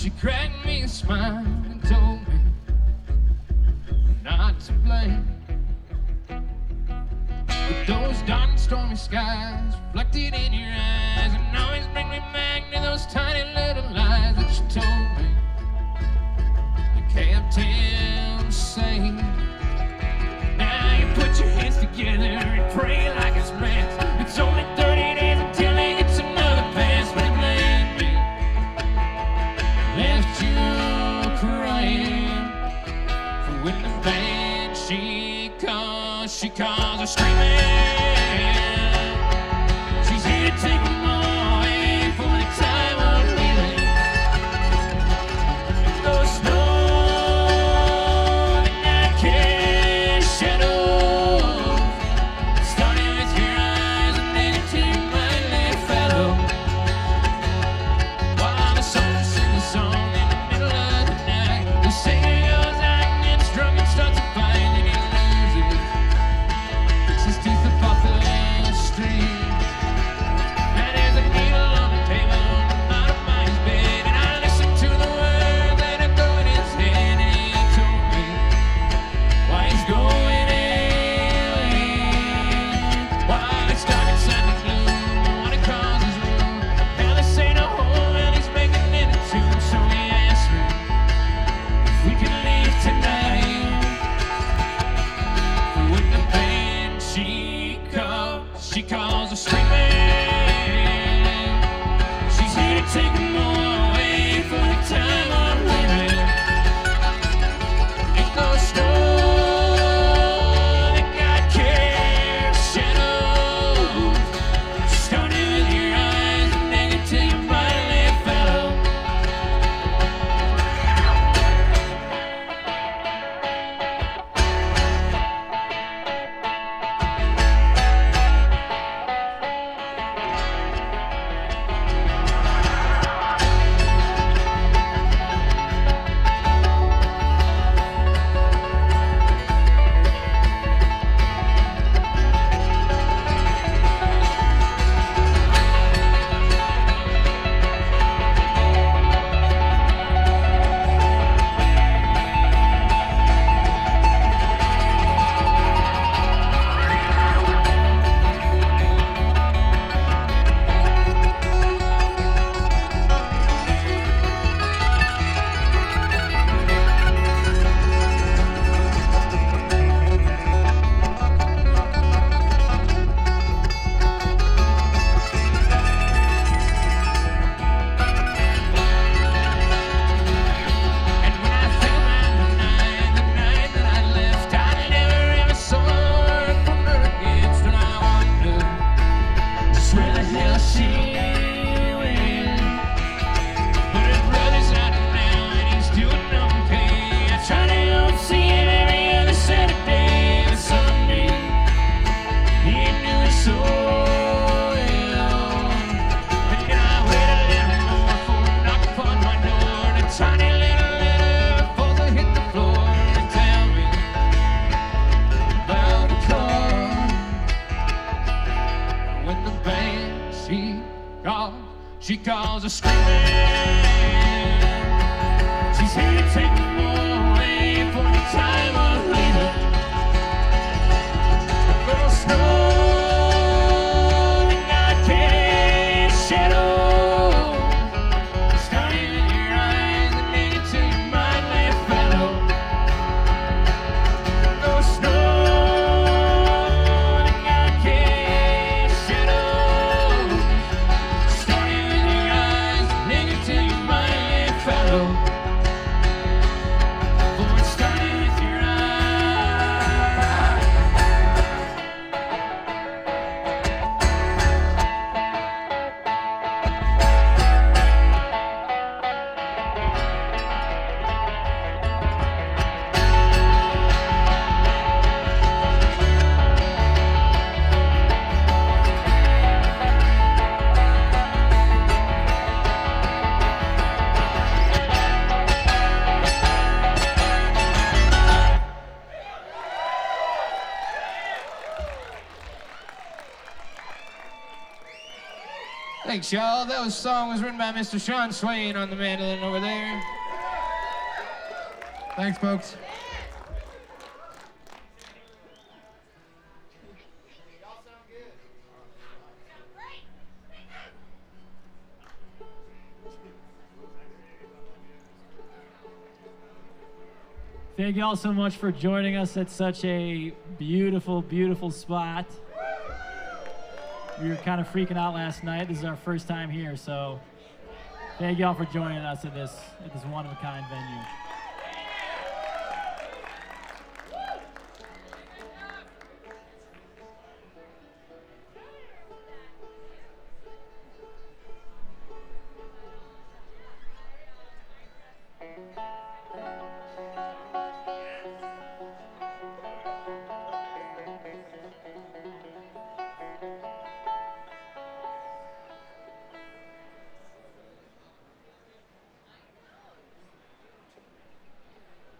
She cracked me a smile and told me not to blame. But those dark and stormy skies reflected in your eyes and always bring me back to those tiny little lies that you told me. The captain saying, now you put your hands together and pray like it's meant. It's only 30 days until he gets another pass. But he blamed me, left you crying. For when the banshee calls, she calls her screaming. She's here to take them all away for the time of leaving. And those snow, the night cast shadows, starting with your eyes and then into your mind, little fellow. While the soldiers sing a song in the middle of the night, the singer goes out and gets drunk and starts to fight, and he loses, picks his teeth above the stream. And there's a needle on the table on the bottom of his bed, and I listen to the words that are going in his head, and he told me why he's going away. Why it's dark inside the gloom, and what it calls his room. Now this ain't a home, and he's making it a tomb. So he asked me if we could leave tonight. For when the banshee calls, she calls her screaming. She's here to take them all away for the time of leaving. Ain't no snow that God cares shadows, starting with your eyes and then into your mind, little fellow. And when I think about the night that I left, I never ever saw her from her again. Still I wonder just where the hell she went. But her brother's out now and he's doing okay. I try to go see him every other Saturday, but Sunday he knew it so well. And then I wait a little more for a knock upon my door, and a tiny little letter falls and hit the floor and tell me about the car. When the banshee calls, she calls her screaming. She's here to take them all away for the time of leaving. Little snow, the night cast shadows, starting with your eyes and then into your mind, little fellow. Little snow, the night cast shadows, starting with your eyes and then into your mind, little fellow. Thanks, y'all. That song was written by Mr. Sean Swain on the mandolin over there. Thanks, folks. Thank you all so much for joining us at such a beautiful, beautiful spot. We were kind of freaking out last night. This is our first time here, so thank you all for joining us at this one-of-a-kind venue.